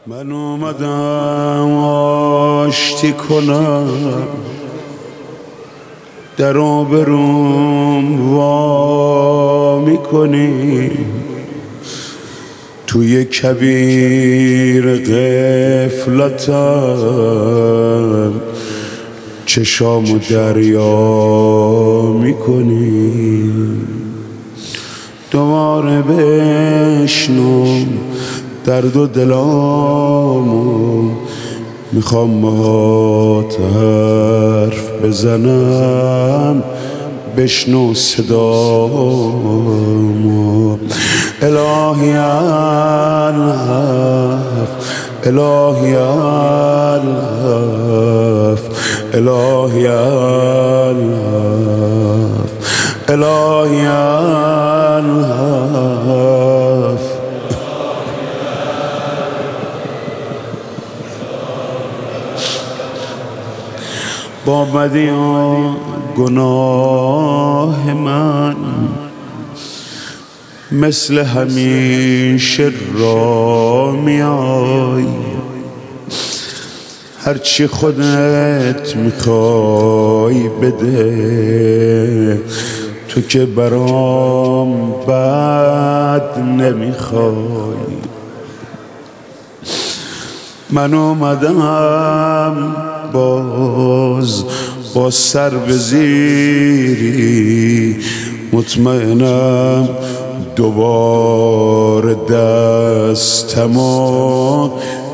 من اومدم آشتی کنم، در آبروم وا میکنی، توی کبیر غفلتم چشامو دریا میکنی. دوباره بشنو درد و دلامو، میخوام باهات حرف بزنم، بشنو صدامو. الهی الحف، الهی الحف، الهی الحف، الهی الحف. با بدی و گناه من مثل همیشه را میای، هرچی خودت میخوای بده، تو که برام بد نمیخوای. من اومدم باز با سر به زیری، مطمئنم دوباره دستمو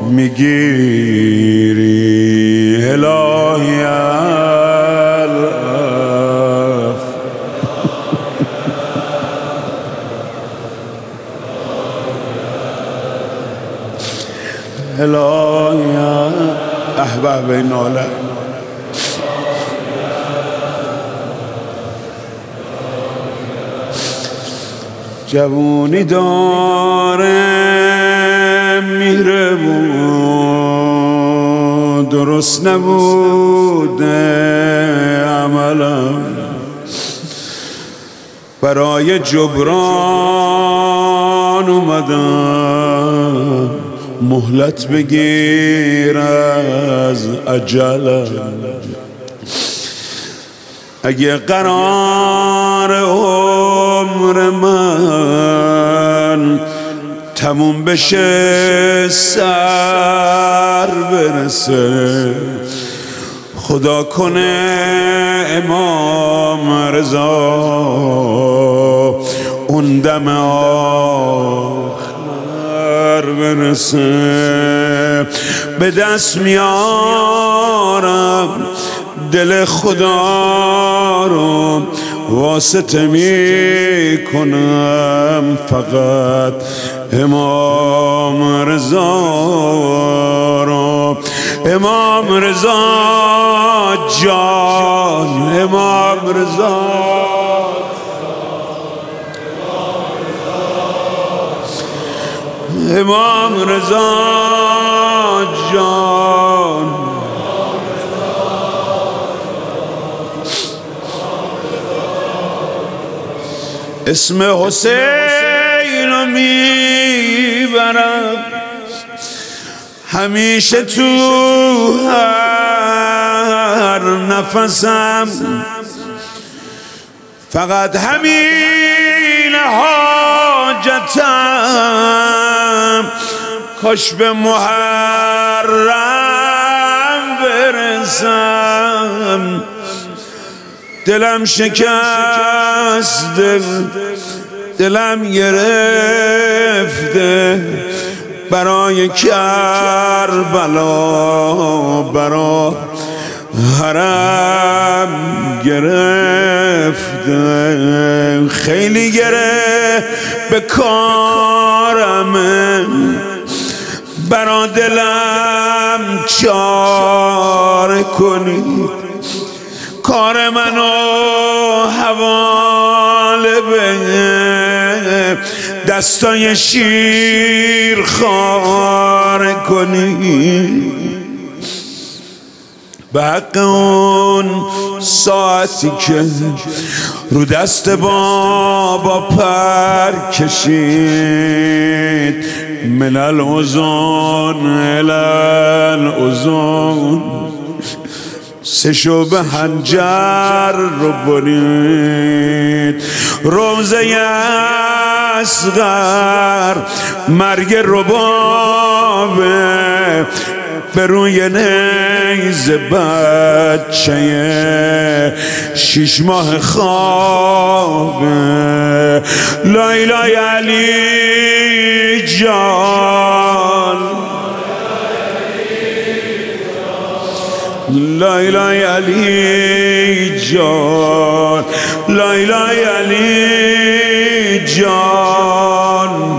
میگیری. الهی الحف، الهی احباب ناله. جوونی داره میره و درست نبوده عملم، برای جبران اومدم مهلت بگیر از اجلم. اگه قرار عمر من تموم بشه سر برسه، خدا کنه امام رضا اون دم آخر برسه. به دست میارم دل خدا رو، واسطه میکنم فقط امام رضا رو. امام رضا جان، امام رضا، امام رضا جان. اسم حسین رو میبرم همیشه تو هر نفسم، فقط همین حاجتم، کاش به محرم برسم. دلم شکست، دلم گرفته برای کربلا، برا حرم گرفته. خیلی گره به کارمه، برا دلم چاره کنید، کار منو حواله به دستای شیر خوار کنی. به حق اون ساعتی که رو دست بابا پر کشید، من الأذن إلى الأذن سشو به حنجر رو برید روزه اصغر مرگ ربابه به روی نیزه بچه 6 ماه خوابه لایلای علی جان لایلای علی جان لایلای علی جان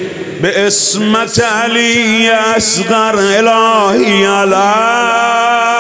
به اسمت علی اصغر الهی علی